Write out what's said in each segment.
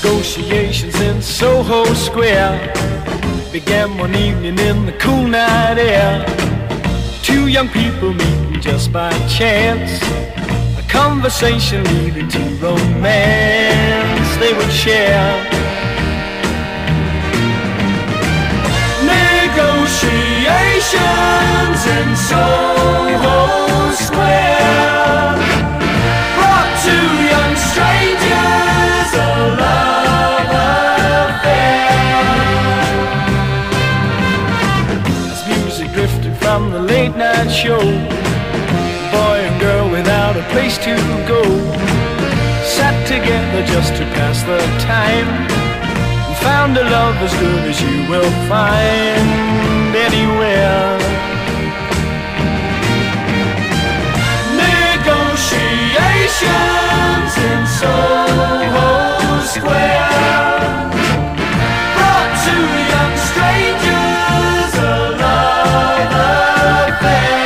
Negotiations in Soho Square began one evening in the cool night air. Two young people meeting just by chance, a conversation leading to romance they would share. Negotiations in Soho Square brought two young strangers a love affair. As music drifted from the late night show, boy and girl without a place to go sat together just to pass the time, found a love as good as you will find anywhere. Negotiations in Soho Square brought two young strangers a love affair.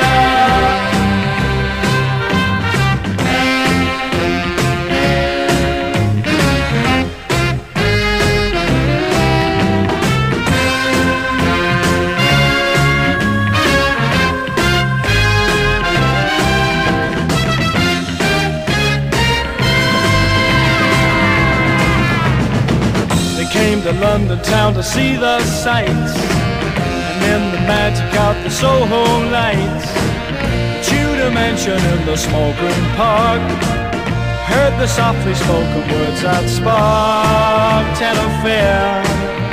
Came to London town to see the sights, and then the magic of the Soho lights. Tudor mansion in the small green park, heard the softly spoken words that sparked an affair.